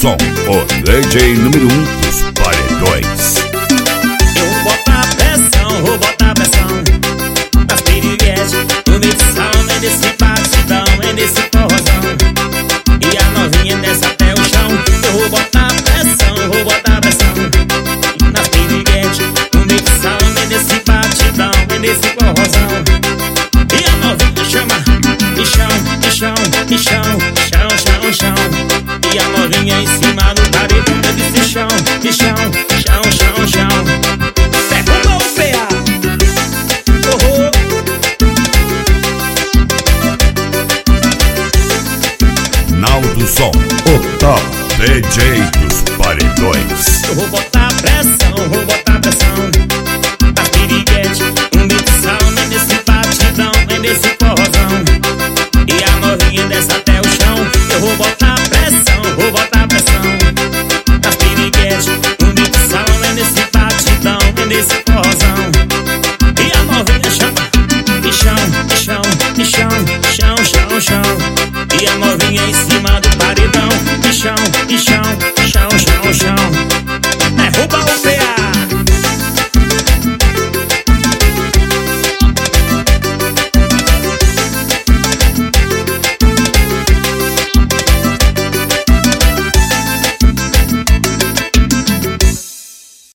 som, o DJ número 1 dos paredões. Eu vou botar pressão nas piriguetes, no mixão, é nesse batidão, é nesse corrosão. E a novinha desce até o chão. Eu vou botar pressão nas piriguetes, no mixão, é nesse batidão, é nesse corrosão. E a novinha chama de chão. E a novinha em cima do paredão, eu disse chão. Derruba o PA. Naldo Som, o top DJ dos paredões. Eu vou botar pressão nas piriguetes, um mixão, é nesse batidão, é nesse corrosão. E a novinha desce até o chão. Eu vou botar pressão nas piriguetes, um mixão, é nesse batidão, é nesse corrosão. E a novinha chama de chão. E a novinha em cima do paredão, de chão.